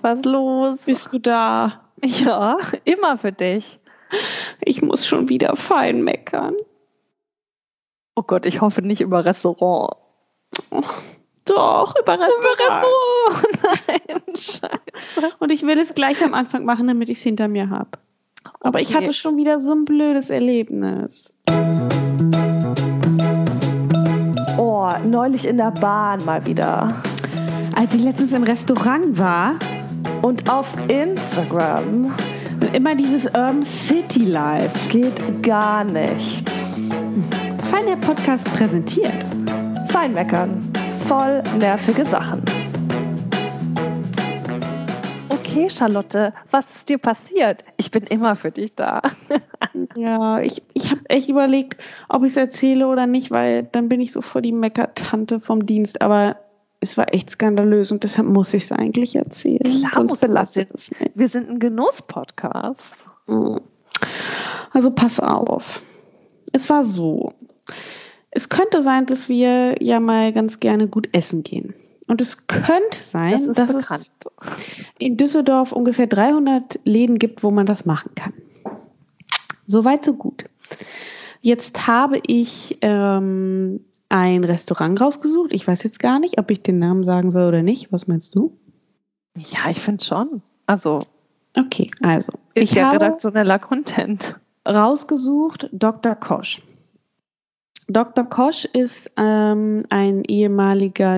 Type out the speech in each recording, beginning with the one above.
Was ist los? Bist du da? Ja, immer für dich. Ich muss schon wieder fein meckern. Oh Gott, ich hoffe nicht über Restaurant. Oh, doch, über Restaurant. Nein, scheiße. Und ich will es gleich am Anfang machen, damit ich es hinter mir habe. Aber ich Okay. hatte schon wieder so ein blödes Erlebnis. Oh, neulich in der Bahn mal wieder. Als ich letztens im Restaurant war Und auf Instagram und immer dieses Urban City Life. geht gar nicht. Fein der Podcast präsentiert. Fein meckern. Voll nervige Sachen. Okay, Charlotte, was ist dir passiert? Ich bin immer für dich da. Ja, ich habe echt überlegt, ob ich es erzähle oder nicht, weil dann bin ich so vor die Meckertante vom Dienst. Aber es war echt skandalös und deshalb muss ich es eigentlich erzählen. Klar Sonst musst du belastet das es nicht. Wir sind ein Genuss-Podcast. Also pass auf. Es war so. Es könnte sein, dass wir ja mal ganz gerne gut essen gehen. Und es könnte sein, Das ist dass bekannt. es in Düsseldorf ungefähr 300 Läden gibt, wo man das machen kann. Soweit, so gut. Jetzt habe ich ein Restaurant rausgesucht. Ich weiß jetzt gar nicht, ob ich den Namen sagen soll oder nicht. Was meinst du? Ja, ich finde schon. Also, Okay, also. ist Ich ja habe redaktioneller Content. rausgesucht Dr. Kosch. Dr. Kosch ist ein ehemaliger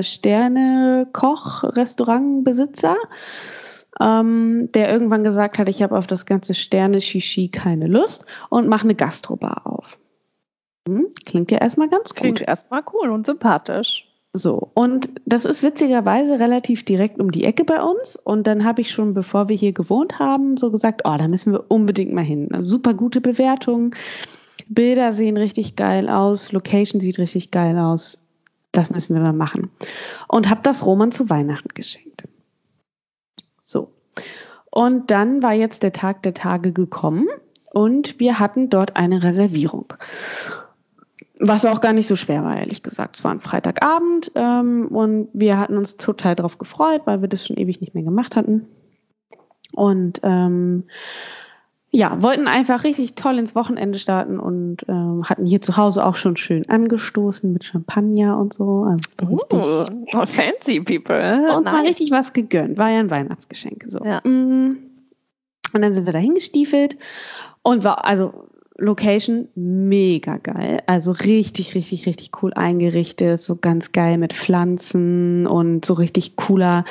Sterne-Koch-Restaurantbesitzer, der irgendwann gesagt hat, ich habe auf das ganze Sterne-Shishi keine Lust und mache eine Gastrobar auf. Klingt ja erstmal ganz Klingt gut. erstmal cool und sympathisch. So, und das ist witzigerweise relativ direkt um die Ecke bei uns. Und dann habe ich schon, bevor wir hier gewohnt haben, so gesagt, oh, da müssen wir unbedingt mal hin. Super gute Bewertungen. Bilder sehen richtig geil aus, Location sieht richtig geil aus. Das müssen wir mal machen. Und habe das Roman zu Weihnachten geschenkt. So. Und dann war jetzt der Tag der Tage gekommen und wir hatten dort eine Reservierung. Was auch gar nicht so schwer war, ehrlich gesagt. Es war ein Freitagabend und wir hatten uns total drauf gefreut, weil wir das schon ewig nicht mehr gemacht hatten. Und ja, wollten einfach richtig toll ins Wochenende starten und hatten hier zu Hause auch schon schön angestoßen mit Champagner und so. Also richtig, Fancy people. uns mal richtig was gegönnt. War ja ein Weihnachtsgeschenk. So. Ja. Und dann sind wir da hingestiefelt und war, also Location mega geil. Also richtig, richtig, richtig cool eingerichtet. So ganz geil mit Pflanzen und so richtig cooler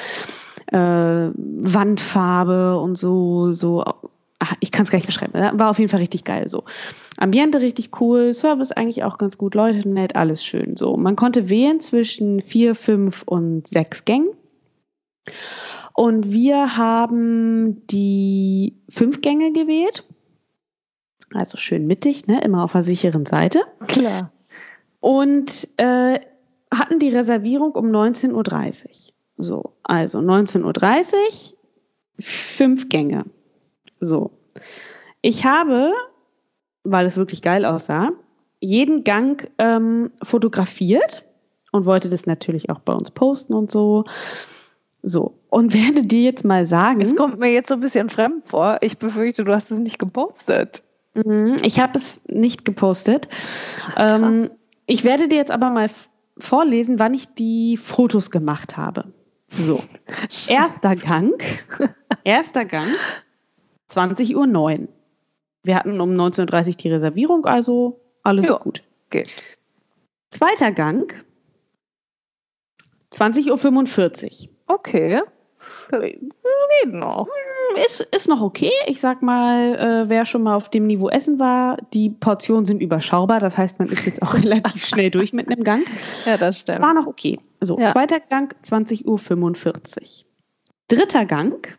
Wandfarbe und so. Ich kann es gar nicht beschreiben. War auf jeden Fall richtig geil so. Ambiente richtig cool, Service eigentlich auch ganz gut, Leute nett, alles schön so. Man konnte wählen zwischen 4, 5 und 6 Gängen. Und wir haben die 5 Gänge gewählt. Also schön mittig, ne? Immer auf der sicheren Seite. Klar. Und hatten die Reservierung um 19:30 Uhr. So, also 19:30 Uhr, 5 Gänge. So. Ich habe, weil es wirklich geil aussah, jeden Gang fotografiert und wollte das natürlich auch bei uns posten und so. So. Und werde dir jetzt mal sagen. Es kommt mir jetzt so ein bisschen fremd vor. Ich befürchte, du hast es nicht gepostet. Ich habe es nicht gepostet. Ich werde dir jetzt aber mal vorlesen, wann ich die Fotos gemacht habe. So. Erster Gang, 20:09 Uhr. Wir hatten um 19:30 Uhr die Reservierung, also alles Ja. gut. Geht. Zweiter Gang, 20:45 Uhr. Okay. Geht noch. Ist noch okay. Ich sag mal, wer schon mal auf dem Niveau essen war, die Portionen sind überschaubar. Das heißt, man ist jetzt auch relativ schnell durch mit einem Gang. Ja, das stimmt. War noch okay. So, Ja. Zweiter Gang, 20:45 Uhr. Dritter Gang,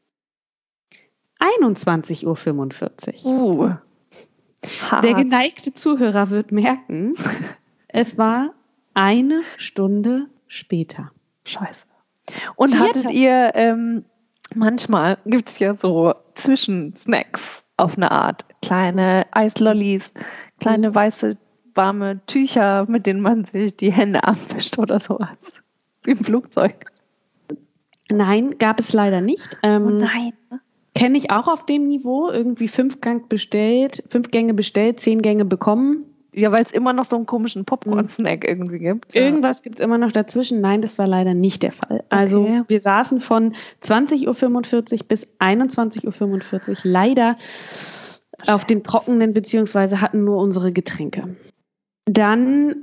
21:45 Uhr. Hart. Der geneigte Zuhörer wird merken, es war 1 Stunde später. Scheiße. Und Vierter- hattet ihr, manchmal gibt es ja so Zwischensnacks auf eine Art. Kleine Eislollis, kleine weiße, warme Tücher, mit denen man sich die Hände abwischt oder sowas. Wie im Flugzeug. Nein, gab es leider nicht. Oh nein. Kenne ich auch auf dem Niveau. Irgendwie 5 Gänge bestellt, 10 Gänge bekommen. Ja, weil es immer noch so einen komischen Popcorn-Snack irgendwie gibt. Ja. Irgendwas gibt es immer noch dazwischen. Nein, das war leider nicht der Fall. Also Okay. wir saßen von 20.45 Uhr bis 21.45 Uhr leider auf dem Trockenen, beziehungsweise hatten nur unsere Getränke. Dann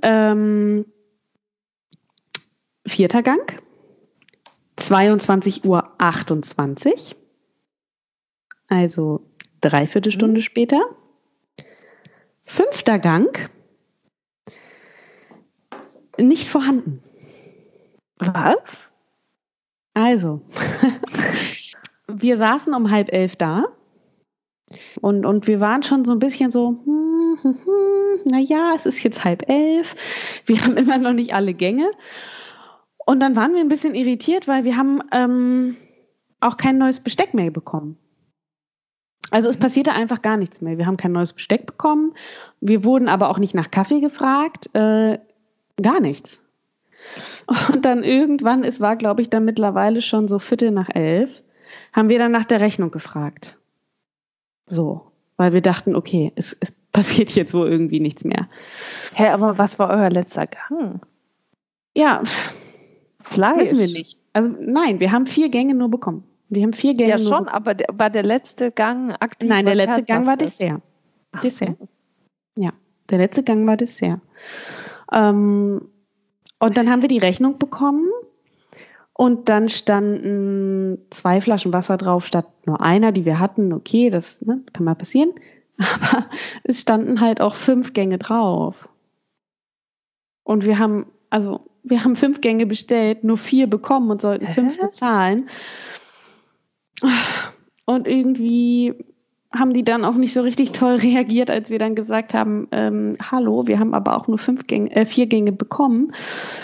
4. Gang, 22.28 Uhr. Also 3/4 Stunde später. 5. Gang, nicht vorhanden. Was? Also, wir saßen um 10:30 da und wir waren schon so ein bisschen so, naja, es ist jetzt 10:30, wir haben immer noch nicht alle Gänge. Und dann waren wir ein bisschen irritiert, weil wir haben auch kein neues Besteck mehr bekommen. Also es passierte einfach gar nichts mehr. Wir haben kein neues Besteck bekommen. Wir wurden aber auch nicht nach Kaffee gefragt. Gar nichts. Und dann irgendwann, es war, glaube ich, dann mittlerweile schon so 11:15, haben wir dann nach der Rechnung gefragt. So, weil wir dachten, okay, es passiert jetzt wohl irgendwie nichts mehr. Hä, aber was war euer letzter Gang? Ja, Fleisch? wissen wir nicht. Also nein, wir haben 4 Gänge nur bekommen. Wir haben 4 Gänge Ja, nur schon, bekommen. aber war der letzte Gang aktiv? Nein, der was letzte Gang war Herzhaftes? Dessert. Ach Dessert. so. Ja, der letzte Gang war Dessert. Und dann haben wir die Rechnung bekommen und dann standen 2 Flaschen Wasser drauf statt nur einer, die wir hatten. Okay, das kann mal passieren. Aber es standen halt auch 5 Gänge drauf. Und wir haben 5 Gänge bestellt, nur 4 bekommen und sollten 5 bezahlen. Und irgendwie haben die dann auch nicht so richtig toll reagiert, als wir dann gesagt haben, hallo, wir haben aber auch nur 4 Gänge bekommen.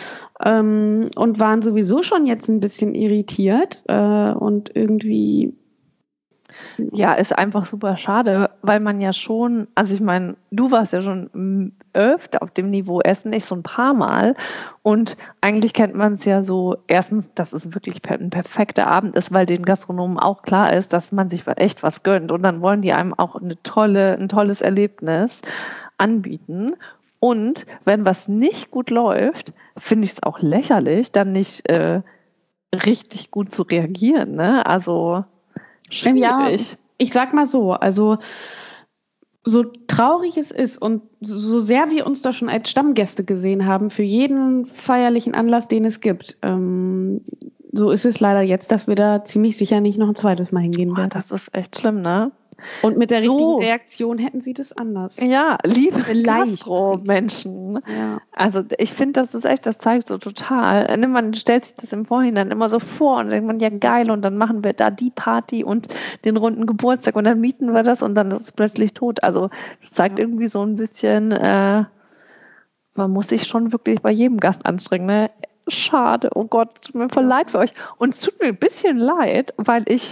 Und waren sowieso schon jetzt ein bisschen irritiert und irgendwie. Ja, ist einfach super schade, weil man ja schon, also ich meine, du warst ja schon öfter auf dem Niveau Essen, nicht so ein paar Mal. Und eigentlich kennt man es ja so, erstens, dass es wirklich ein perfekter Abend ist, weil den Gastronomen auch klar ist, dass man sich echt was gönnt. Und dann wollen die einem auch ein tolles Erlebnis anbieten. Und wenn was nicht gut läuft, finde ich es auch lächerlich, dann nicht richtig gut zu reagieren. Ne? Also schwierig. Ja, ich sag mal so, also so traurig es ist und so sehr wir uns da schon als Stammgäste gesehen haben, für jeden feierlichen Anlass, den es gibt, so ist es leider jetzt, dass wir da ziemlich sicher nicht noch ein zweites Mal hingehen werden. Das ist echt schlimm, ne? Und mit der richtigen Reaktion hätten sie das anders. Ja, liebe Vielleicht. Gastro-Menschen. Ja. Also ich finde, das zeigt so total. Man stellt sich das im Vorhinein immer so vor und denkt man, ja geil, und dann machen wir da die Party und den runden Geburtstag und dann mieten wir das und dann ist es plötzlich tot. Also das zeigt irgendwie so ein bisschen, man muss sich schon wirklich bei jedem Gast anstrengen, ne? Schade, oh Gott, es tut mir voll leid für euch. Und es tut mir ein bisschen leid, weil ich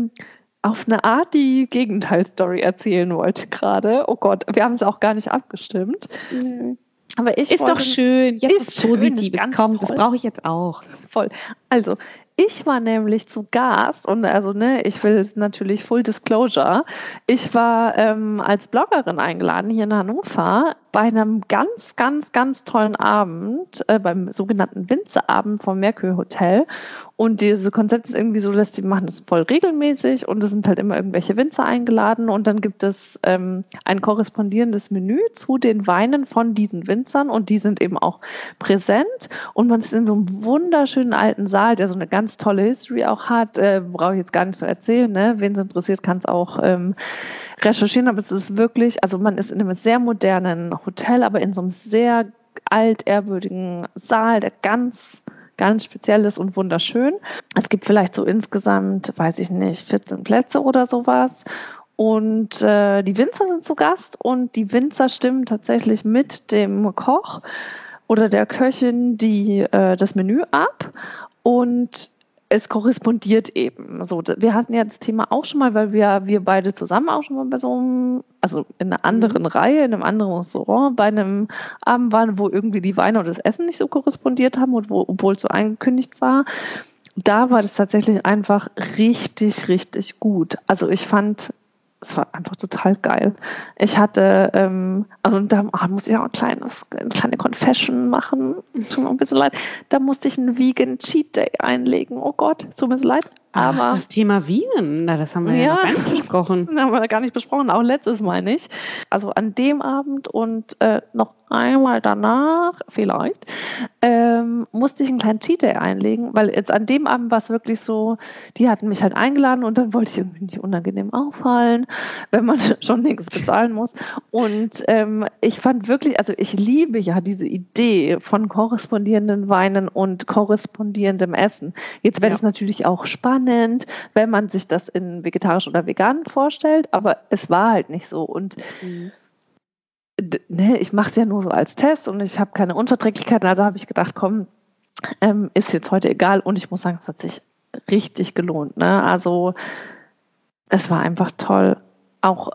auf eine Art die Gegenteilstory erzählen wollte gerade. Oh Gott, wir haben es auch gar nicht abgestimmt. Aber Ist doch schön, jetzt ist ist schön, Positives. ist ganz Komm, das toll. brauche ich jetzt auch. Voll. Also, ich war nämlich zu Gast und ich will es natürlich Full Disclosure. Ich war als Bloggerin eingeladen hier in Hannover bei einem ganz, ganz, ganz tollen Abend, beim sogenannten Winzerabend vom Merkur Hotel. Und dieses Konzept ist irgendwie so, dass die machen das voll regelmäßig und es sind halt immer irgendwelche Winzer eingeladen und dann gibt es ein korrespondierendes Menü zu den Weinen von diesen Winzern und die sind eben auch präsent und man ist in so einem wunderschönen alten Saal, der so eine ganz tolle History auch hat, brauche ich jetzt gar nicht so erzählen, ne? Wen es interessiert, kann es auch recherchieren, aber es ist wirklich, also man ist in einem sehr modernen Hotel, aber in so einem sehr altehrwürdigen Saal, der ganz speziell ist und wunderschön. Es gibt vielleicht so insgesamt, weiß ich nicht, 14 Plätze oder sowas. Und die Winzer sind zu Gast und die Winzer stimmen tatsächlich mit dem Koch oder der Köchin das Menü ab und es korrespondiert eben. So, wir hatten ja das Thema auch schon mal, weil wir beide zusammen auch schon mal bei so einem, also in einer anderen Reihe, in einem anderen Restaurant, bei einem Abend waren, wo irgendwie die Weine und das Essen nicht so korrespondiert haben und obwohl es so angekündigt war. da war das tatsächlich einfach richtig, richtig gut. Also ich fand, es war einfach total geil. Ich hatte, und da muss ich auch eine kleine Confession machen. Tut mir ein bisschen leid. Da musste ich einen Vegan Cheat Day einlegen. Oh Gott, tut mir so leid. Aber das Thema Vegan, das haben wir ja noch gar nicht besprochen. Das haben wir gar nicht besprochen, auch letztes Mal nicht. Also an dem Abend und noch einmal danach vielleicht musste ich einen kleinen Cheat Day einlegen, weil jetzt an dem Abend war es wirklich so, die hatten mich halt eingeladen und dann wollte ich irgendwie nicht unangenehm auffallen, wenn man schon nichts bezahlen muss. Und ich fand wirklich, also ich liebe ja diese Idee von korrespondierenden Weinen und korrespondierendem Essen. Jetzt wäre es natürlich auch spannend, wenn man sich das in vegetarisch oder vegan vorstellt, aber es war halt nicht so. Und ich mache es ja nur so als Test und ich habe keine Unverträglichkeiten, also habe ich gedacht, komm, ist jetzt heute egal. Und ich muss sagen, es hat sich richtig gelohnt. Ne? Also es war einfach toll. Auch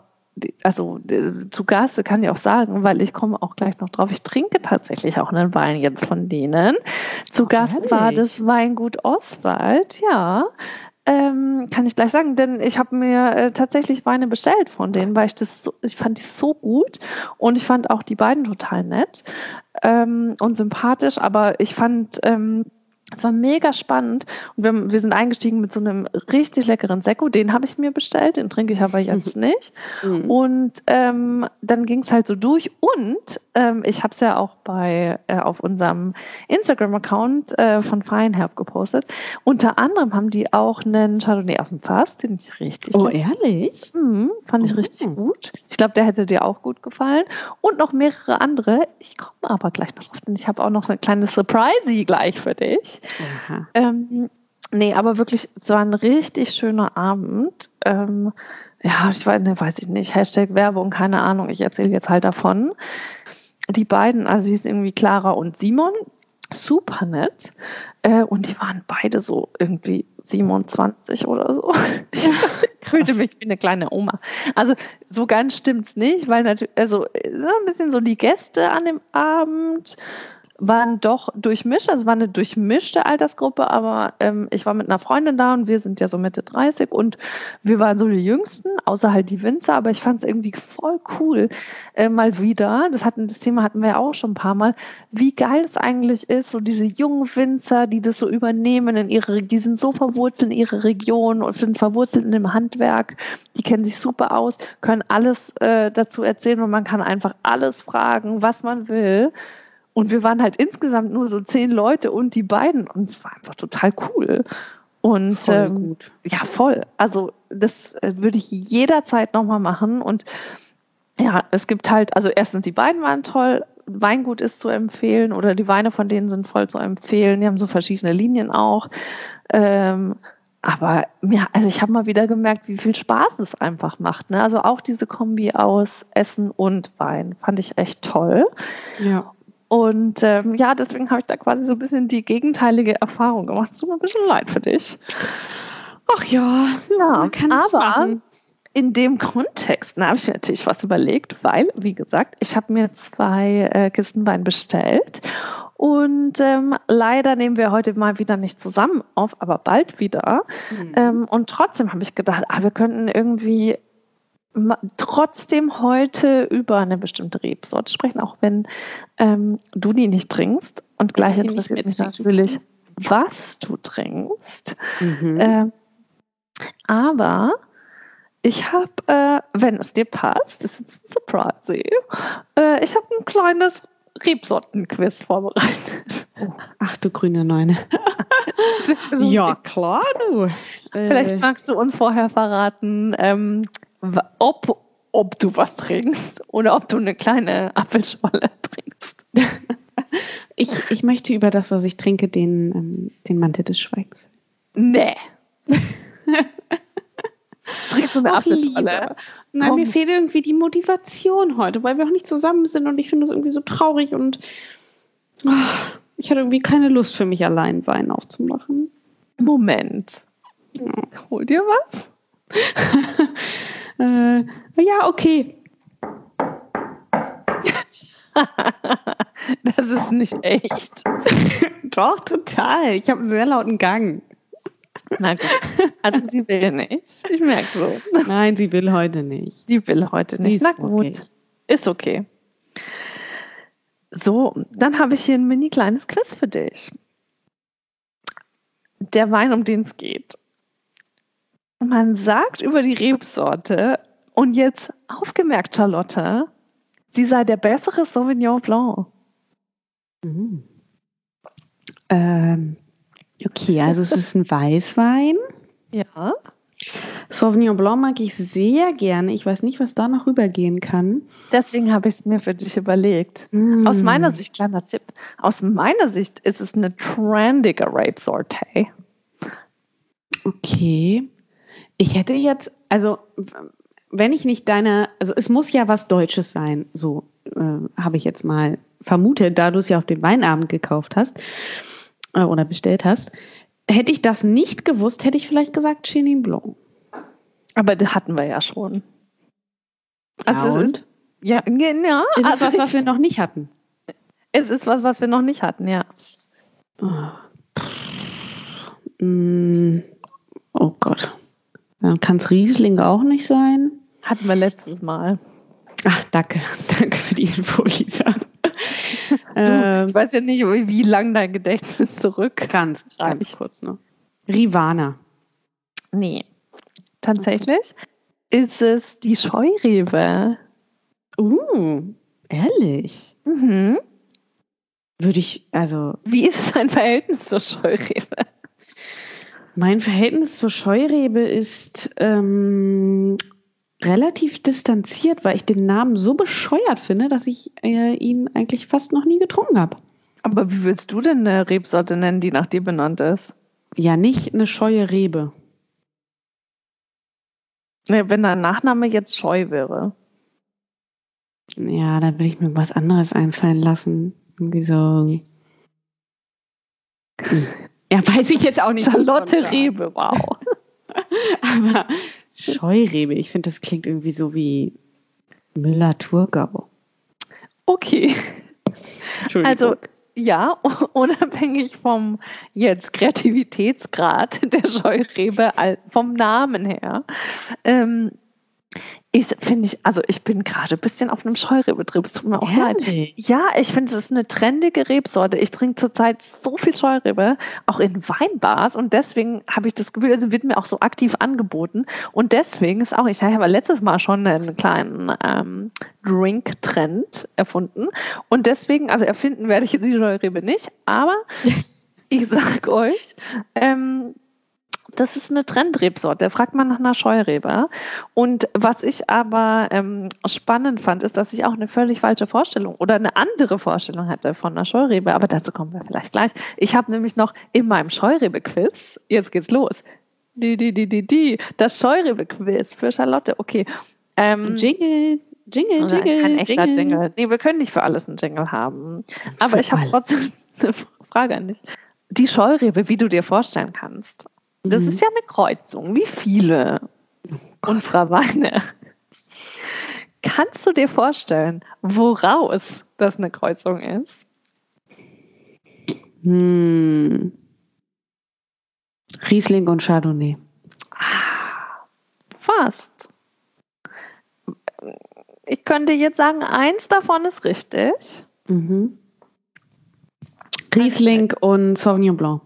zu Gast kann ich auch sagen, weil ich komme auch gleich noch drauf, ich trinke tatsächlich auch einen Wein jetzt von denen. Zu Gast war das Weingut Oswald, ja. Kann ich gleich sagen, denn ich habe mir tatsächlich Weine bestellt von denen, weil ich fand die so gut und ich fand auch die beiden total nett und sympathisch, aber ich fand es war mega spannend und wir sind eingestiegen mit so einem richtig leckeren Sekko, den habe ich mir bestellt, den trinke ich aber jetzt nicht. Und dann ging es halt so durch und ich habe es ja auch auf unserem Instagram-Account von Feinherb gepostet. Unter anderem haben die auch einen Chardonnay aus dem Fass, den ich richtig ehrlich? fand ich richtig gut. Ich glaube, der hätte dir auch gut gefallen. Und noch mehrere andere. Ich komme aber gleich noch drauf, denn ich habe auch noch eine kleine Surprise gleich für dich. Nee, aber wirklich, es war ein richtig schöner Abend. Weiß ich nicht, Hashtag Werbung, keine Ahnung, ich erzähle jetzt halt davon. Die beiden, also die ist irgendwie Clara und Simon, super nett. Und die waren beide so irgendwie 27 oder so. Ich fühlte mich wie eine kleine Oma. Also so ganz stimmt's nicht, weil natürlich, also ein bisschen so die Gäste an dem Abend waren doch durchmischt, also es war eine durchmischte Altersgruppe, aber ich war mit einer Freundin da und wir sind ja so Mitte 30 und wir waren so die Jüngsten, außer halt die Winzer, aber ich fand es irgendwie voll cool, mal wieder, das Thema hatten wir ja auch schon ein paar Mal, wie geil es eigentlich ist, so diese jungen Winzer, die das so übernehmen, die sind so verwurzelt in ihre Region und sind verwurzelt in dem Handwerk, die kennen sich super aus, können alles dazu erzählen und man kann einfach alles fragen, was man will. Und wir waren halt insgesamt nur so 10 Leute und die beiden. Und es war einfach total cool. Und voll gut. Ja, voll. Also das würde ich jederzeit nochmal machen. Und ja, es gibt halt, also erstens, die beiden waren toll. Weingut ist zu empfehlen oder die Weine von denen sind voll zu empfehlen. Die haben so verschiedene Linien auch. Aber ja, also ich habe mal wieder gemerkt, wie viel Spaß es einfach macht. Ne? Also auch diese Kombi aus Essen und Wein fand ich echt toll. Ja. Und deswegen habe ich da quasi so ein bisschen die gegenteilige Erfahrung gemacht. Es tut mir ein bisschen leid für dich. Ach ja, man kann es machen. In dem Kontext habe ich mir natürlich was überlegt, weil, wie gesagt, ich habe mir 2 Kisten Wein bestellt und leider nehmen wir heute mal wieder nicht zusammen auf, aber bald wieder. Und trotzdem habe ich gedacht, wir könnten irgendwie trotzdem heute über eine bestimmte Rebsorte sprechen, auch wenn du die nicht trinkst. Und gleich interessiert mich natürlich, was du trinkst. Aber ich habe, wenn es dir passt, das ist ein Surprise, ich habe ein kleines Rebsortenquiz vorbereitet. Ach du grüne Neune. Ja, klar, du. Vielleicht magst du uns vorher verraten, ob du was trinkst oder ob du eine kleine Apfelschorle trinkst. Ich möchte über das, was ich trinke, den Mantel des Schweigens. Nee. Trinkst du eine Apfelschorle? Nein, mir fehlt irgendwie die Motivation heute, weil wir auch nicht zusammen sind und ich finde das irgendwie so traurig und ich hatte irgendwie keine Lust für mich allein Wein aufzumachen. Moment. Hol dir was? Ja, okay. Das ist nicht echt. Doch, total. Ich habe einen sehr lauten Gang. Na gut. Also sie will nicht. Ich merke so. Nein, sie will heute nicht. Die will heute nicht. ist Na gut. okay. Ist okay. So, dann habe ich hier ein mini kleines Quiz für dich. Der Wein, um den es geht. Man sagt über die Rebsorte, und jetzt aufgemerkt, Charlotte, sie sei der bessere Sauvignon Blanc. Mhm. Okay, also es ist ein Weißwein. Ja. Sauvignon Blanc mag ich sehr gerne. Ich weiß nicht, was da noch rübergehen kann. Deswegen habe ich es mir für dich überlegt. Aus meiner Sicht, kleiner Tipp, aus meiner Sicht ist es eine trendige Rebsorte. Okay. Ich hätte jetzt, also wenn ich nicht also es muss ja was Deutsches sein, so habe ich jetzt mal vermutet, da du es ja auf den Weinabend gekauft hast oder bestellt hast. Hätte ich das nicht gewusst, hätte ich vielleicht gesagt Chenin Blanc. Aber das hatten wir ja schon. Also es und? ist, ja, genau. Ist es was wir noch nicht hatten? Es ist was wir noch nicht hatten, ja. Oh Gott. Dann kann es Riesling auch nicht sein. Hatten wir letztes Mal. Ach, danke. Danke für die Info, Lisa. Ich weiß ja nicht, wie lang dein Gedächtnis zurück. Ganz kurz noch. Rivana. Nee. Tatsächlich ist es die Scheurebe. Ehrlich? Mhm. Würde ich, also... Wie ist dein Verhältnis zur Scheurebe? Mein Verhältnis zur Scheurebe ist relativ distanziert, weil ich den Namen so bescheuert finde, dass ich ihn eigentlich fast noch nie getrunken habe. Aber wie willst du denn eine Rebsorte nennen, die nach dir benannt ist? Ja, nicht eine scheue Rebe. Ja, wenn dein Nachname jetzt Scheu wäre. Ja, da will ich mir was anderes einfallen lassen. Irgendwie so... Ja, weiß ich jetzt auch nicht. Charlotte Rebe, wow. Aber Scheurebe, ich finde, das klingt irgendwie so wie Müller-Thurgau. Okay. Entschuldigung. Also, ja, unabhängig vom jetzt Kreativitätsgrad der Scheurebe, vom Namen her, ich bin gerade ein bisschen auf einem Scheurebe-Trip. Es tut mir auch leid. Ja, ich finde, es ist eine trendige Rebsorte. Ich trinke zurzeit so viel Scheurebe, auch in Weinbars. Und deswegen habe ich das Gefühl, also wird mir auch so aktiv angeboten. Und deswegen ist auch, ich habe letztes Mal schon einen kleinen Drink-Trend erfunden. Und deswegen, also erfinden werde ich jetzt die Scheurebe nicht. Aber ich sage euch, das ist eine Trendrebsorte. Da fragt man nach einer Scheurebe. Und was ich aber spannend fand, ist, dass ich auch eine völlig falsche Vorstellung oder eine andere Vorstellung hatte von einer Scheurebe. Aber dazu kommen wir vielleicht gleich. Ich habe nämlich noch in meinem Scheurebe-Quiz, jetzt geht's los, das Scheurebe-Quiz für Charlotte. Okay. Jingle. Kein echter Jingle. Nee, wir können nicht für alles einen Jingle haben. Aber ich habe trotzdem eine Frage an dich. Die Scheurebe, wie du dir vorstellen kannst, das ist ja eine Kreuzung, wie viele unserer Weine. Kannst du dir vorstellen, woraus das eine Kreuzung ist? Riesling und Chardonnay. Fast. Ich könnte jetzt sagen, eins davon ist richtig. Riesling und Sauvignon Blanc.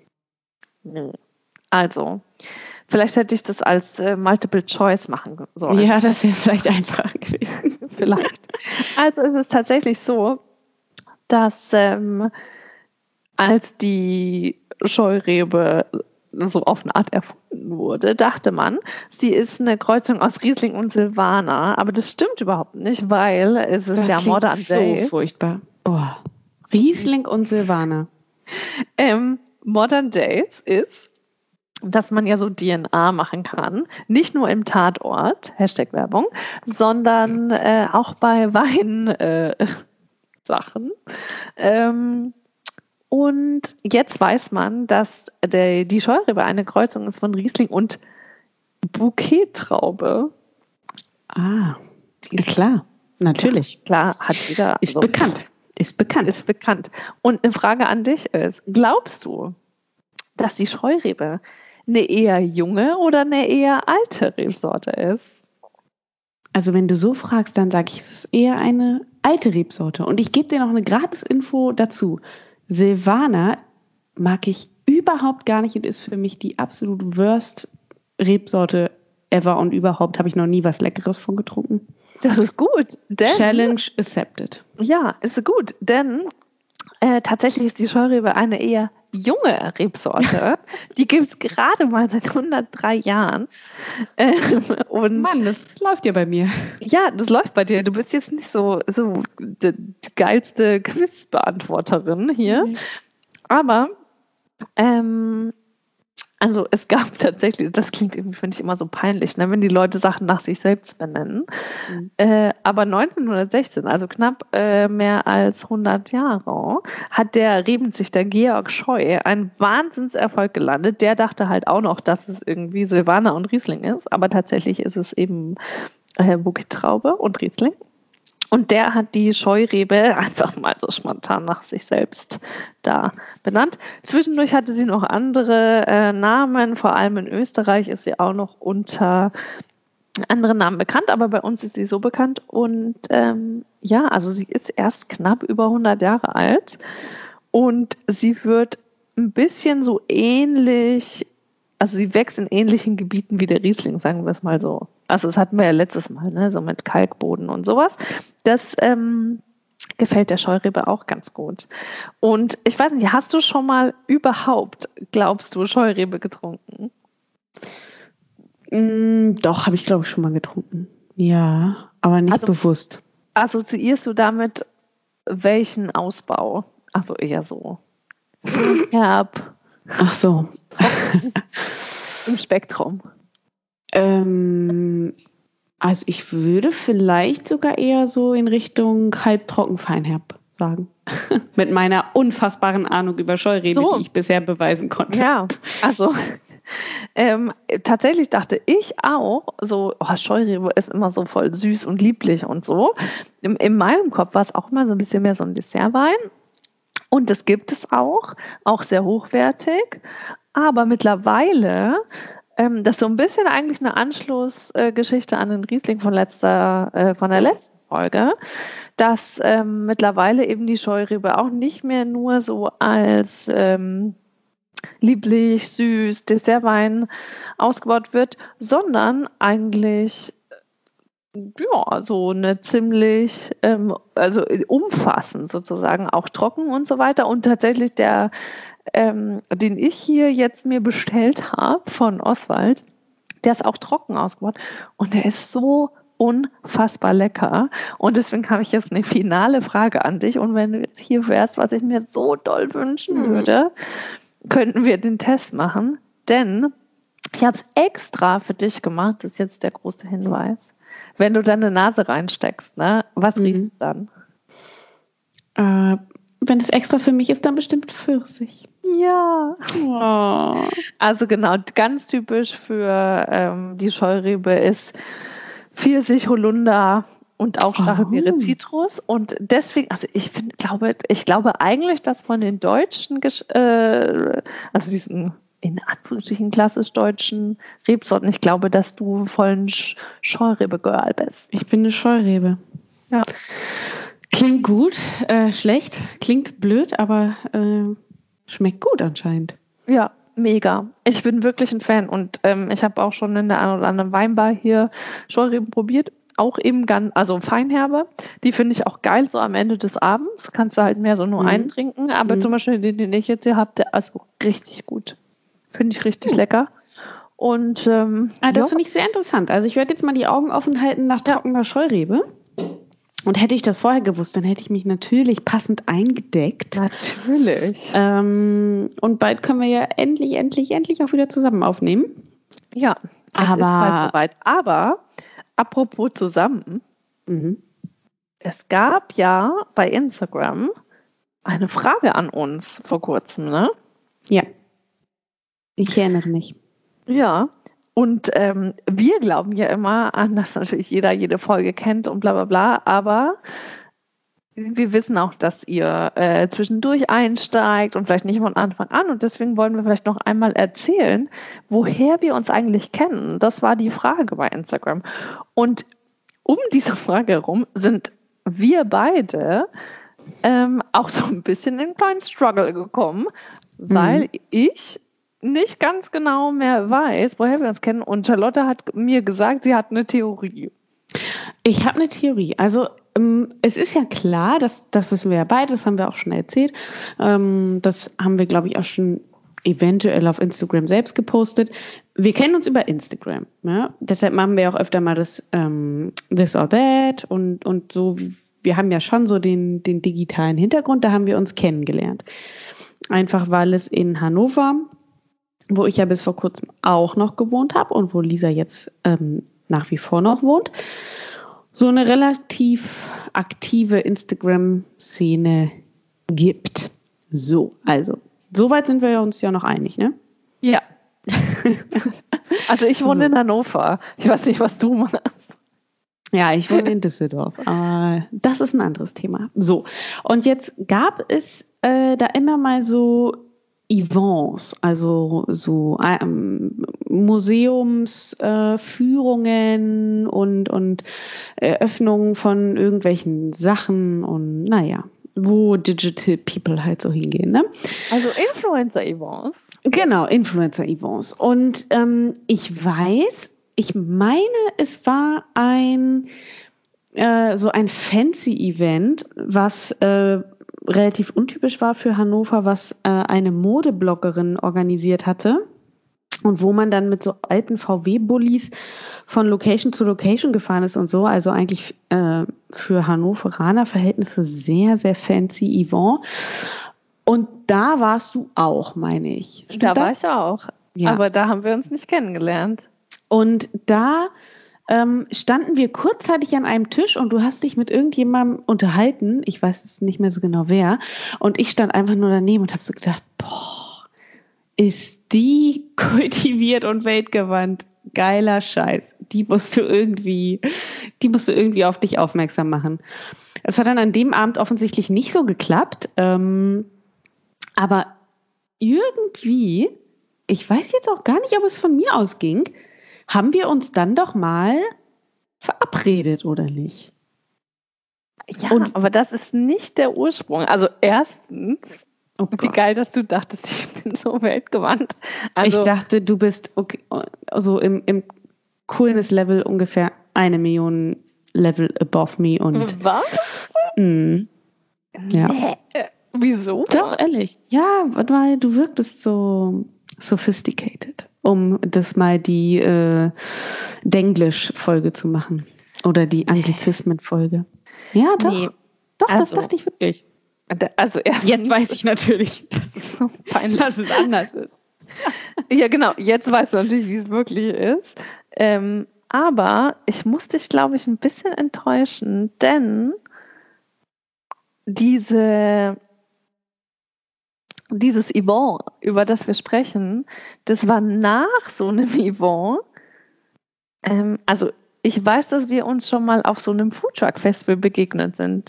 Also, vielleicht hätte ich das als Multiple Choice machen sollen. Ja, das wäre vielleicht einfacher gewesen. Vielleicht. Also es ist tatsächlich so, dass als die Scheurebe so auf eine Art erfunden wurde, dachte man, sie ist eine Kreuzung aus Riesling und Silvaner. Aber das stimmt überhaupt nicht, weil es ist ja Modern Days. So furchtbar. Boah. Riesling und Silvaner. Modern Days ist, dass man ja so DNA machen kann, nicht nur im Tatort, #Werbung, sondern auch bei Weinsachen. Und jetzt weiß man, dass die Scheurebe eine Kreuzung ist von Riesling und Bouquet-Traube. Klar, natürlich. Klar, hat jeder. Ist bekannt. Ist bekannt. Und eine Frage an dich ist, glaubst du, dass die Scheurebe eine eher junge oder eine eher alte Rebsorte ist? Also wenn du so fragst, dann sage ich, es ist eher eine alte Rebsorte. Und ich gebe dir noch eine Gratis-Info dazu. Silvaner mag ich überhaupt gar nicht und ist für mich die absolut worst Rebsorte ever. Und überhaupt habe ich noch nie was Leckeres von getrunken. Das ist gut, denn Challenge accepted. ja, ist gut, denn tatsächlich ist die Scheurebe eine eher junge Rebsorte. Die gibt es gerade mal seit 103 Jahren. Und Mann, das läuft ja bei mir. ja, das läuft bei dir. Du bist jetzt nicht so die geilste Quizbeantworterin hier. Aber also es gab tatsächlich, das klingt irgendwie, finde ich, immer so peinlich, ne, wenn die Leute Sachen nach sich selbst benennen. Aber 1916, also knapp mehr als 100 Jahre, hat der Rebenzüchter Georg Scheu einen Wahnsinnserfolg gelandet. Der dachte halt auch noch, dass es irgendwie Silvaner und Riesling ist, aber tatsächlich ist es eben Bouquet-Traube und Riesling. Und der hat die Scheurebe einfach mal so spontan nach sich selbst da benannt. Zwischendurch hatte sie noch andere Namen, vor allem in Österreich ist sie auch noch unter anderen Namen bekannt, aber bei uns ist sie so bekannt. Und ja, also sie ist erst knapp über 100 Jahre alt und sie wird ein bisschen so ähnlich, also sie wächst in ähnlichen Gebieten wie der Riesling, sagen wir es mal so. Also das hatten wir ja letztes Mal, ne? So mit Kalkboden und sowas. Das gefällt der Scheurebe auch ganz gut. Und ich weiß nicht, hast du schon mal überhaupt, glaubst du, Scheurebe getrunken? Doch, habe ich, glaube ich, schon mal getrunken. Ja, aber nicht bewusst. Assoziierst du damit welchen Ausbau? Also eher so herb. Ach so. Im Spektrum. Also ich würde vielleicht sogar eher so in Richtung halbtrocken feinherb sagen. Mit meiner unfassbaren Ahnung über Scheurebe, die ich bisher beweisen konnte. Ja, also tatsächlich dachte ich auch, so, Scheurebe ist immer so voll süß und lieblich und so. In meinem Kopf war es auch immer so ein bisschen mehr so ein Dessertwein. Und das gibt es auch sehr hochwertig. Aber mittlerweile, das ist so ein bisschen eigentlich eine Anschlussgeschichte an den Riesling von der letzten Folge, dass mittlerweile eben die Scheurebe auch nicht mehr nur so als lieblich, süß, Dessertwein ausgebaut wird, sondern eigentlich ja, so eine ziemlich, also umfassend sozusagen, auch trocken und so weiter. Und tatsächlich den ich hier jetzt mir bestellt habe von Oswald, der ist auch trocken ausgebaut und der ist so unfassbar lecker. Und deswegen habe ich jetzt eine finale Frage an dich. Und wenn du jetzt hier wärst, was ich mir so doll wünschen würde, könnten wir den Test machen. Denn ich habe es extra für dich gemacht. Das ist jetzt der große Hinweis. Wenn du deine Nase reinsteckst, ne, was riechst du dann? Wenn es extra für mich ist, dann bestimmt Pfirsich. Ja. Oh. Also genau, ganz typisch für die Scheurebe ist Pfirsich, Holunder und auch Stachelbeere, Zitrus. Und deswegen, also ich glaube eigentlich, dass von den deutschen, also diesen in Anführungsstrichen klassisch deutschen Rebsorten, ich glaube, dass du voll ein Scheurebe-Girl bist. Ich bin eine Scheurebe. Ja. Klingt gut, schlecht, klingt blöd, aber schmeckt gut anscheinend. Ja, mega. Ich bin wirklich ein Fan und ich habe auch schon in der einen oder anderen Weinbar hier Scheureben probiert. Auch eben also Feinherbe. Die finde ich auch geil, so am Ende des Abends. Kannst du halt mehr so nur eintrinken. Aber zum Beispiel den ich jetzt hier habe, der also richtig gut. Finde ich richtig lecker. Und das finde ich sehr interessant. Also ich werde jetzt mal die Augen offen halten nach trockener Scheurebe. Und hätte ich das vorher gewusst, dann hätte ich mich natürlich passend eingedeckt. Natürlich. Und bald können wir ja endlich auch wieder zusammen aufnehmen. Ja, es ist bald soweit. Aber apropos zusammen, es gab ja bei Instagram eine Frage an uns vor kurzem, ne? Ja. Ich erinnere mich. Ja, und wir glauben ja immer an, dass natürlich jeder jede Folge kennt und bla bla bla, aber wir wissen auch, dass ihr zwischendurch einsteigt und vielleicht nicht von Anfang an. Und deswegen wollen wir vielleicht noch einmal erzählen, woher wir uns eigentlich kennen. Das war die Frage bei Instagram. Und um diese Frage herum sind wir beide auch so ein bisschen in einen kleinen Struggle gekommen, weil ich nicht ganz genau mehr weiß, woher wir uns kennen. Und Charlotte hat mir gesagt, sie hat eine Theorie. Ich habe eine Theorie. Also es ist ja klar, das wissen wir ja beide, das haben wir auch schon erzählt. Das haben wir, glaube ich, auch schon eventuell auf Instagram selbst gepostet. Wir kennen uns über Instagram. Ne? Deshalb machen wir auch öfter mal das This or That und so. Wir haben ja schon so den digitalen Hintergrund, da haben wir uns kennengelernt. Einfach weil es in Hannover, wo ich ja bis vor kurzem auch noch gewohnt habe und wo Lisa jetzt nach wie vor noch wohnt, so eine relativ aktive Instagram-Szene gibt. So, also, soweit sind wir uns ja noch einig, ne? Ja. Also ich wohne in Hannover. Ich weiß nicht, was du machst. Ja, ich wohne in Düsseldorf. Aber das ist ein anderes Thema. So, und jetzt gab es da immer mal so Events, also so Museumsführungen und Eröffnungen von irgendwelchen Sachen und naja, wo Digital People halt so hingehen, ne? Also Influencer-Events. Genau, Influencer-Events. Und ich meine, es war so ein Fancy-Event, was relativ untypisch war für Hannover, was eine Modebloggerin organisiert hatte und wo man dann mit so alten VW-Bullis von Location zu Location gefahren ist und so. Also eigentlich für Hannoveraner Verhältnisse sehr, sehr fancy Event. Und da warst du auch, meine ich. Stimmt da war ich auch. Ja. Aber da haben wir uns nicht kennengelernt. Und da standen wir kurzzeitig an einem Tisch und du hast dich mit irgendjemandem unterhalten. Ich weiß es nicht mehr so genau wer. Und ich stand einfach nur daneben und habe so gedacht, boah, ist die kultiviert und weltgewandt. Geiler Scheiß. Die musst du irgendwie auf dich aufmerksam machen. Es hat dann an dem Abend offensichtlich nicht so geklappt. Aber irgendwie, ich weiß jetzt auch gar nicht, ob es von mir ausging, haben wir uns dann doch mal verabredet, oder nicht? Ja, aber das ist nicht der Ursprung. Also erstens, wie geil, dass du dachtest, ich bin so weltgewandt. Also, ich dachte, du bist okay, also im Coolness-Level ungefähr 1 Million Level above me. Und was? Ja. Wieso? Doch, ehrlich. Ja, weil du wirktest so sophisticated, um das mal die Denglisch-Folge zu machen. Oder die Anglizismen-Folge. Ja, doch. Nee. Doch, also, das dachte ich wirklich. Also jetzt weiß ich natürlich, dass es so peinlich, dass es anders ist. Ja, genau. Jetzt weißt du natürlich, wie es wirklich ist. Aber ich muss dich, glaube ich, ein bisschen enttäuschen, denn dieses Event, über das wir sprechen, das war nach so einem Event. Also ich weiß, dass wir uns schon mal auf so einem Foodtruck-Festival begegnet sind.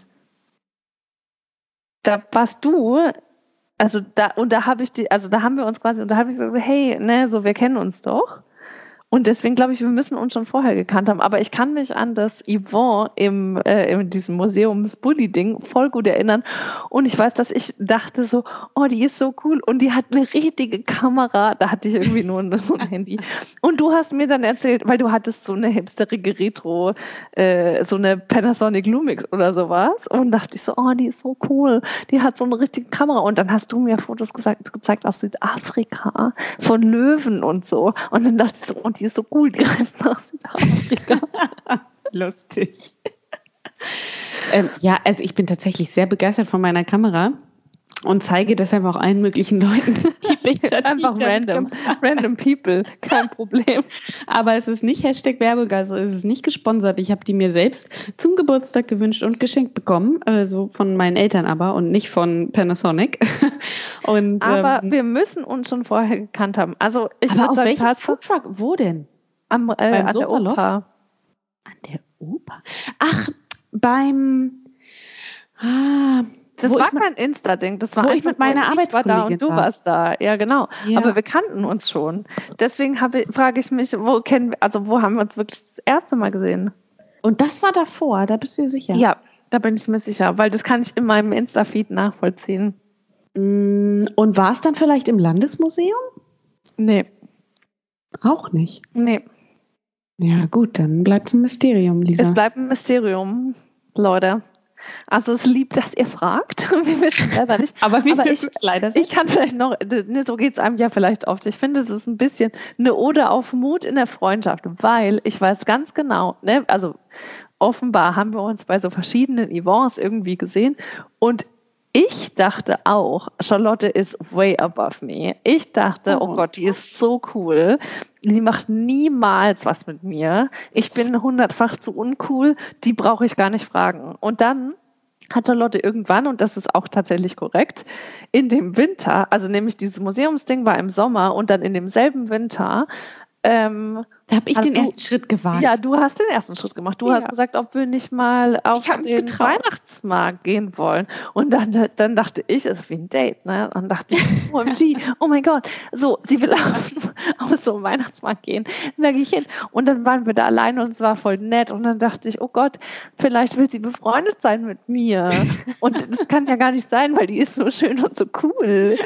Da warst du, da haben wir uns quasi, und da habe ich gesagt, hey, ne, so, wir kennen uns doch. Und deswegen glaube ich, wir müssen uns schon vorher gekannt haben. Aber ich kann mich an das Event in diesem Museums-Bully-Ding voll gut erinnern. Und ich weiß, dass ich dachte so, oh, die ist so cool. Und die hat eine richtige Kamera. Da hatte ich irgendwie nur so ein Handy. Und du hast mir dann erzählt, weil du hattest so eine hipsterige Retro, so eine Panasonic Lumix oder sowas. Und dachte ich so, oh, die ist so cool. Die hat so eine richtige Kamera. Und dann hast du mir Fotos gezeigt aus Südafrika von Löwen und so. Und dann dachte ich so, und die ist so cool, die reist nach Südafrika. Lustig. Ja, also ich bin tatsächlich sehr begeistert von meiner Kamera und zeige deshalb auch allen möglichen Leuten die Bilder. Einfach random people, kein Problem. Aber es ist nicht #Werbung, also es ist nicht gesponsert. Ich habe die mir selbst zum Geburtstag gewünscht und geschenkt bekommen, also von meinen Eltern aber und nicht von Panasonic. Aber wir müssen uns schon vorher gekannt haben. Also ich würde sagen, welchem Foodtruck? Wo denn? An der Oper. An der Oper? Ach, beim Ah, Das wo war ich ma- kein Insta-Ding, das war wo ich einfach mit meiner nur, ich war da Arbeitskollegin und du war. warst da. Ja, genau. Ja. Aber wir kannten uns schon. Deswegen frage ich mich, wo haben wir uns wirklich das erste Mal gesehen? Und das war davor, da bist du dir sicher? Ja, da bin ich mir sicher, weil das kann ich in meinem Insta-Feed nachvollziehen. Und war es dann vielleicht im Landesmuseum? Nee, Auch nicht. nee. Ja, gut, dann bleibt es ein Mysterium, Lisa. Es bleibt ein Mysterium, Leute. Also es liebt, dass ihr fragt. Wir wissen es selber nicht. aber wir aber wissen es leider Ich kann vielleicht noch, ne, so geht es einem ja vielleicht oft. Ich finde, es ist ein bisschen eine Ode auf Mut in der Freundschaft, weil ich weiß ganz genau, ne, also offenbar haben wir uns bei so verschiedenen Events irgendwie gesehen und ich dachte auch, Charlotte ist way above me. Ich dachte, oh Gott, die ist so cool. Die macht niemals was mit mir. Ich bin 100-fach zu uncool. Die brauche ich gar nicht fragen. Und dann hat Charlotte irgendwann, und das ist auch tatsächlich korrekt, in dem Winter, also nämlich dieses Museumsding war im Sommer und dann in demselben Winter, da habe ich den ersten Schritt gewagt. ja, du hast den ersten Schritt gemacht. Du hast gesagt, ob wir nicht mal auf den Weihnachtsmarkt gehen wollen. Und dann dachte ich, es ist wie ein Date. Ne? Dann dachte ich, OMG, oh mein Gott, so, sie will auf so einen Weihnachtsmarkt gehen. Und da gehe ich hin. Und dann waren wir da alleine und es war voll nett. Und dann dachte ich, oh Gott, vielleicht will sie befreundet sein mit mir. Und das kann ja gar nicht sein, weil die ist so schön und so cool.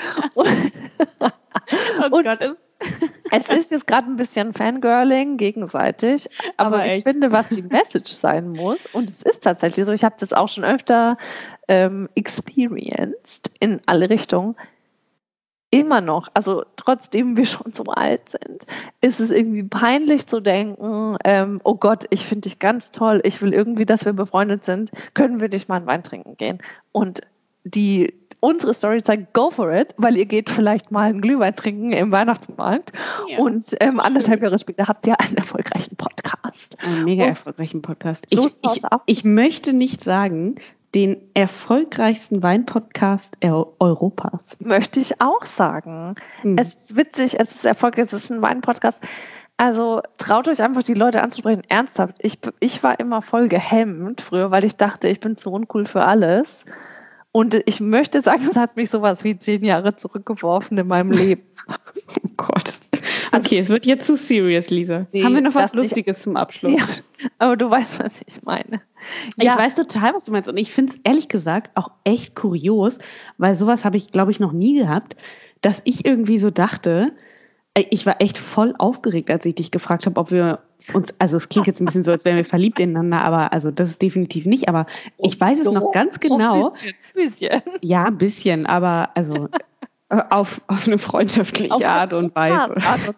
Und Gott, es ist jetzt gerade ein bisschen Fangirling gegenseitig, aber ich finde, was die Message sein muss, und es ist tatsächlich so, ich habe das auch schon öfter experienced in alle Richtungen, immer noch, also trotzdem wir schon so alt sind, ist es irgendwie peinlich zu denken, oh Gott, ich finde dich ganz toll, ich will irgendwie, dass wir befreundet sind, können wir nicht mal einen Wein trinken gehen? Und unsere Story zeigt, go for it, weil ihr geht vielleicht mal einen Glühwein trinken im Weihnachtsmarkt und 1,5 Jahre später habt ihr einen erfolgreichen Podcast. Einen mega erfolgreichen Podcast. So ich möchte nicht sagen, den erfolgreichsten Weinpodcast Europas. Möchte ich auch sagen. Es ist witzig, es ist erfolgreich, es ist ein Weinpodcast. Also traut euch einfach, die Leute anzusprechen. Ernsthaft, ich war immer voll gehemmt früher, weil ich dachte, ich bin zu uncool für alles. Und ich möchte sagen, es hat mich sowas wie 10 Jahre zurückgeworfen in meinem Leben. Oh Gott. Okay, es wird jetzt zu serious, Lisa. Nee, haben wir noch was Lustiges zum Abschluss? Ja, aber du weißt, was ich meine. Ich weiß total, was du meinst. Und ich finde es ehrlich gesagt auch echt kurios, weil sowas habe ich, glaube ich, noch nie gehabt, dass ich irgendwie so dachte, ich war echt voll aufgeregt, als ich dich gefragt habe, ob wir uns, also es klingt jetzt ein bisschen so, als wären wir verliebt ineinander, aber also das ist definitiv nicht, aber ich weiß es noch ganz genau. Ein bisschen. Ja, ein bisschen, aber also auf eine freundschaftliche Art und Weise.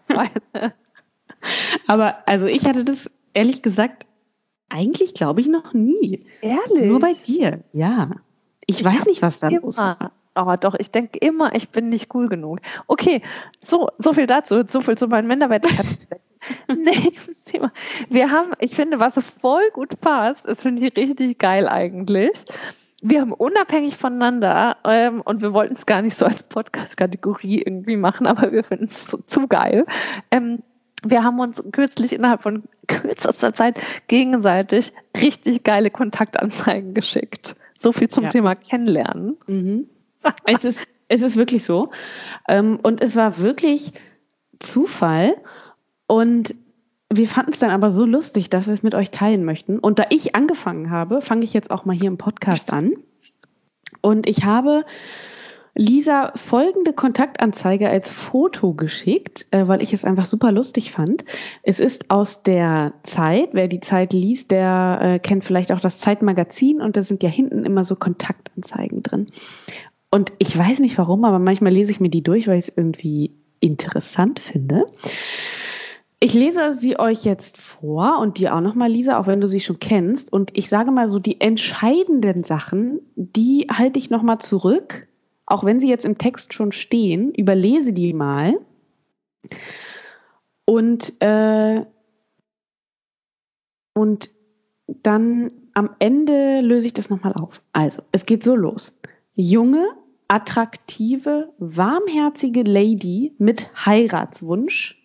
Aber also ich hatte das ehrlich gesagt eigentlich, glaube ich, noch nie. Ehrlich? Nur bei dir, ja. Ich weiß nicht, was da los ist. Aber doch, ich denke immer, ich bin nicht cool genug. Okay, so viel dazu, so viel zu meinen Minderwertigkeiten. Nächstes Thema. Ich finde, was voll gut passt, das finde ich richtig geil eigentlich. Wir haben unabhängig voneinander, und wir wollten es gar nicht so als Podcast-Kategorie irgendwie machen, aber wir finden es zu geil. Wir haben uns kürzlich innerhalb von kürzester Zeit gegenseitig richtig geile Kontaktanzeigen geschickt. So viel zum Thema Kennenlernen. Mhm. Es ist wirklich so. Und es war wirklich Zufall. Und wir fanden es dann aber so lustig, dass wir es mit euch teilen möchten. Und da ich angefangen habe, fange ich jetzt auch mal hier im Podcast an. Und ich habe Lisa folgende Kontaktanzeige als Foto geschickt, weil ich es einfach super lustig fand. Es ist aus der Zeit. Wer die Zeit liest, der kennt vielleicht auch das Zeitmagazin. Und da sind ja hinten immer so Kontaktanzeigen drin. Und ich weiß nicht warum, aber manchmal lese ich mir die durch, weil ich es irgendwie interessant finde. Ich lese sie euch jetzt vor und dir auch nochmal, Lisa, auch wenn du sie schon kennst. Und ich sage mal so, die entscheidenden Sachen, die halte ich nochmal zurück, auch wenn sie jetzt im Text schon stehen. Überlese die mal. Und dann am Ende löse ich das nochmal auf. Also, es geht so los. Junge, attraktive, warmherzige Lady mit Heiratswunsch,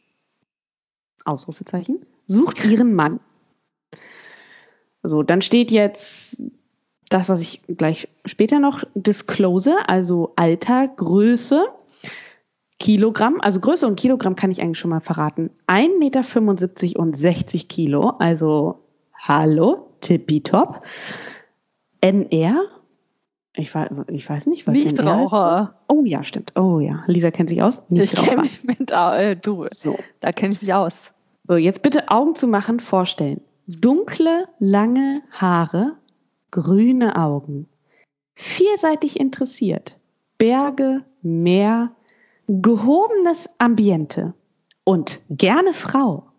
Ausrufezeichen, sucht ihren Mann. So, dann steht jetzt das, was ich gleich später noch disclose, also Alter, Größe, Kilogramm, also Größe und Kilogramm kann ich eigentlich schon mal verraten. 1,75 Meter und 60 Kilo, also hallo, tippitopp. NR, ich weiß nicht, was NR ist. Nichtraucher. Oh ja, stimmt. Oh ja, Lisa kennt sich aus. Ich kenne Nichtraucher. mich So. Da kenne ich mich aus. So, jetzt bitte Augen zu machen, vorstellen. Dunkle, lange Haare, grüne Augen. Vielseitig interessiert. Berge, Meer, gehobenes Ambiente und gerne Frau.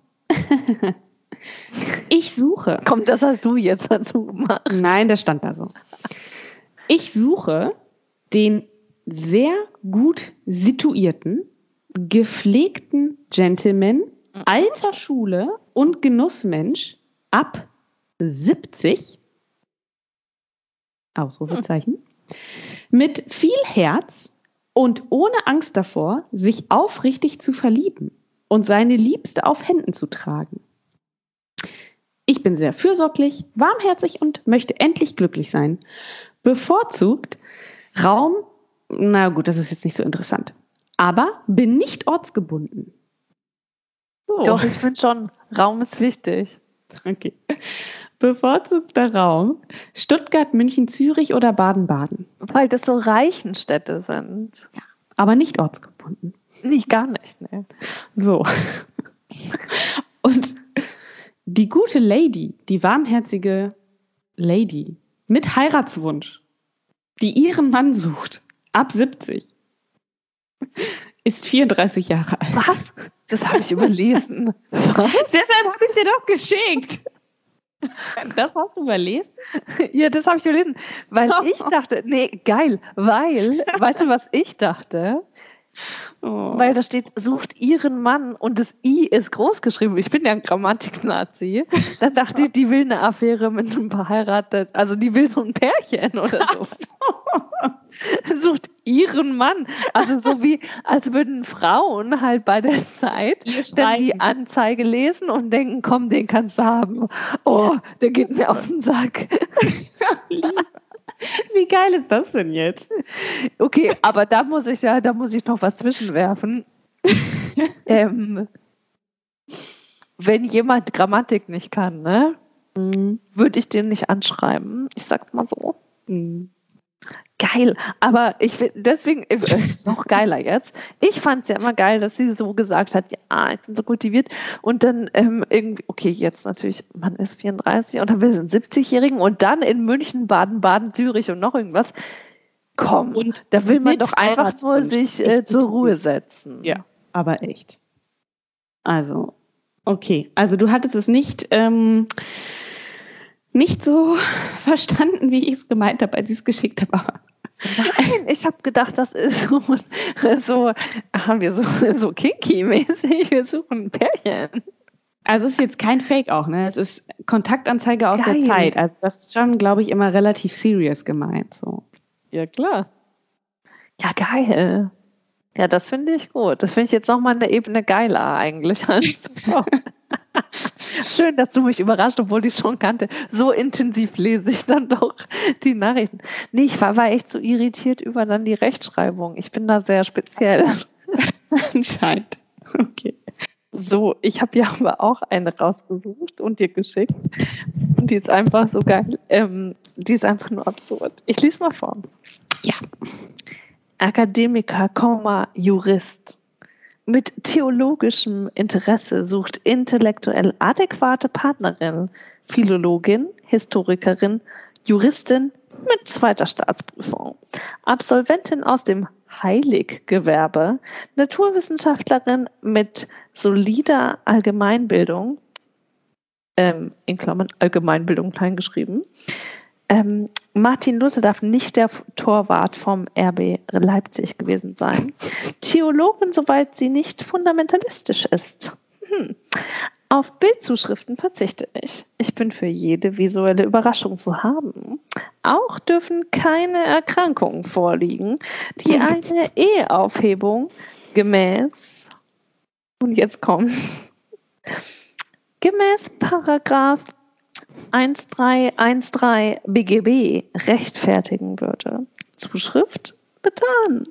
Ich suche. Komm, das hast du jetzt dazu gemacht. Nein, das stand da so. Ich suche den sehr gut situierten, gepflegten Gentleman, alter Schule und Genussmensch ab 70, Ausrufezeichen, mit viel Herz und ohne Angst davor, sich aufrichtig zu verlieben und seine Liebste auf Händen zu tragen. Ich bin sehr fürsorglich, warmherzig und möchte endlich glücklich sein. Bevorzugt Raum, na gut, das ist jetzt nicht so interessant, aber bin nicht ortsgebunden. So. Doch, ich finde schon, Raum ist wichtig. Okay. Bevorzugter Raum, Stuttgart, München, Zürich oder Baden-Baden. Weil das so Reichenstädte sind. Aber nicht ortsgebunden. Nicht, gar nicht, ne. So. Und die gute Lady, die warmherzige Lady mit Heiratswunsch, die ihren Mann sucht, ab 70, ist 34 Jahre alt. Was? Das habe ich überlesen. Was? Deshalb habe ich dir doch geschickt. Das hast du überlesen? Ja, das habe ich überlesen. Weil ich dachte, nee, geil, weil, weißt du, was ich dachte? Oh. Weil da steht, sucht ihren Mann und das I ist groß geschrieben. Ich bin ja ein Grammatik-Nazi. Dann dachte ich, die will eine Affäre mit einem verheiratet, also die will so ein Pärchen oder so. Sucht ihren Mann. Also so wie, als würden Frauen halt bei der Zeit dann die Anzeige lesen und denken, komm, den kannst du haben. Oh, der geht mir auf den Sack. Wie geil ist das denn jetzt? Okay, aber da muss ich noch was zwischenwerfen. Wenn jemand Grammatik nicht kann, ne, würde ich den nicht anschreiben. Ich sag's mal so. Geil, aber ich finde, deswegen, noch geiler jetzt. Ich fand es ja immer geil, dass sie so gesagt hat, ja, ich bin so kultiviert. Und dann irgendwie, okay, jetzt natürlich, man ist 34 und dann will sie einen 70-Jährigen und dann in München, Baden-Baden, Zürich und noch irgendwas. Komm, und da will man doch einfach nur sich zur Ruhe setzen. Ja, aber echt. Also, okay. Also du hattest es nicht so verstanden, wie ich es gemeint habe, als ich es geschickt habe. Aber nein, ich habe gedacht, das ist so haben wir so kinky-mäßig, wir suchen ein Pärchen. Also es ist jetzt kein Fake auch, ne? Es ist Kontaktanzeige aus der Zeit. Also das ist schon, glaube ich, immer relativ serious gemeint. So. Ja, klar. Ja, geil. Ja, das finde ich gut. Das finde ich jetzt nochmal eine Ebene geiler eigentlich. Schön, dass du mich überrascht, obwohl ich schon kannte. So intensiv lese ich dann doch die Nachrichten. Nee, ich war echt so irritiert über dann die Rechtschreibung. Ich bin da sehr speziell. Anscheinend. Okay. So, ich habe ja aber auch eine rausgesucht und dir geschickt. Und die ist einfach so geil. Die ist einfach nur absurd. Ich lese mal vor. Ja. Akademiker, Jurist. Mit theologischem Interesse sucht intellektuell adäquate Partnerin, Philologin, Historikerin, Juristin mit 2. Staatsprüfung, Absolventin aus dem Heiliggewerbe, Naturwissenschaftlerin mit solider Allgemeinbildung, in Klammern Allgemeinbildung klein geschrieben. Martin Luther darf nicht der Torwart vom RB Leipzig gewesen sein. Theologin, soweit sie nicht fundamentalistisch ist. Auf Bildzuschriften verzichte ich. Ich bin für jede visuelle Überraschung zu haben. Auch dürfen keine Erkrankungen vorliegen, die eine Eheaufhebung gemäß, und jetzt kommt, gemäß Paragraph 1313 BGB rechtfertigen würde. Zuschrift getan.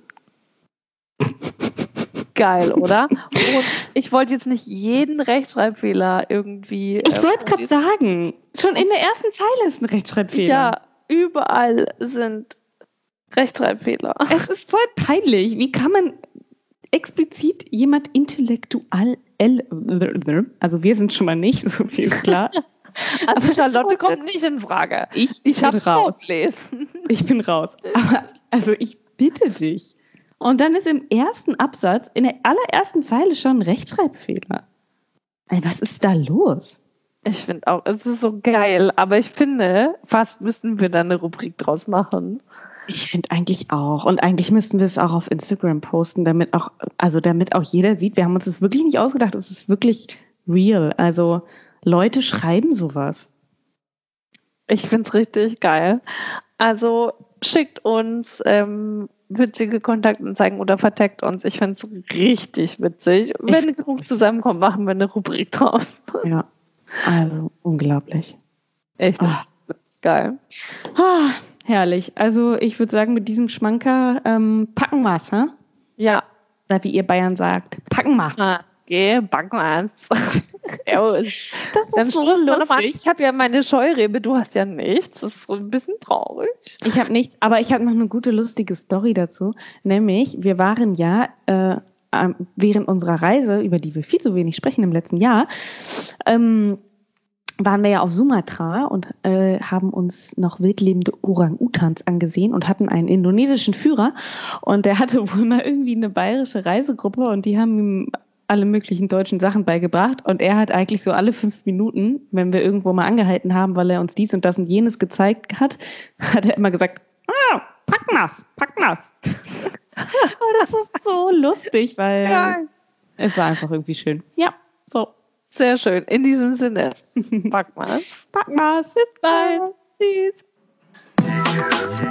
Geil, oder? Und ich wollte jetzt nicht jeden Rechtschreibfehler irgendwie. Ich wollte gerade sagen, schon in der ersten Zeile ist ein Rechtschreibfehler. Ja, überall sind Rechtschreibfehler. Es ist voll peinlich. Wie kann man explizit jemand intellektuell, also wir sind schon mal nicht, so viel ist klar. Also Charlotte kommt nicht in Frage. Ich habe raus. vorgelesen. Ich bin raus. Aber also ich bitte dich. Und dann ist im ersten Absatz, in der allerersten Zeile schon ein Rechtschreibfehler. Ey, was ist da los? Ich finde auch, es ist so geil. Aber ich finde, fast müssten wir da eine Rubrik draus machen. Ich finde eigentlich auch. Und eigentlich müssten wir es auch auf Instagram posten, damit auch jeder sieht, wir haben uns das wirklich nicht ausgedacht. Es ist wirklich real. Also Leute schreiben sowas. Ich finde es richtig geil. Also schickt uns witzige Kontaktanzeigen oder verteckt uns. Ich finde es richtig witzig. Wenn genug zusammenkommt, machen wir eine Rubrik draus. Ja, also unglaublich. Echt geil. Herrlich. Also ich würde sagen, mit diesem Schmanker packen wir's, ha? Ja. Oder wie ihr Bayern sagt, packen wir's. Okay, packen wir's. Das Dann ist so stoßen wir noch mal an. lustig. Ich habe ja meine Scheurebe, du hast ja nichts. Das ist so ein bisschen traurig. Ich habe nichts, aber ich habe noch eine gute, lustige Story dazu. Nämlich, wir waren ja während unserer Reise, über die wir viel zu wenig sprechen im letzten Jahr, waren wir ja auf Sumatra und haben uns noch wildlebende Orang-Utans angesehen und hatten einen indonesischen Führer. Und der hatte wohl mal irgendwie eine bayerische Reisegruppe und die haben ihm alle möglichen deutschen Sachen beigebracht. Und er hat eigentlich so alle 5 Minuten, wenn wir irgendwo mal angehalten haben, weil er uns dies und das und jenes gezeigt hat, hat er immer gesagt, pack nass. Und das ist so lustig, weil es war einfach irgendwie schön. Ja, so. Sehr schön. In diesem Sinne. Pack mal's. Pack mal's. Bis bald. Tschüss.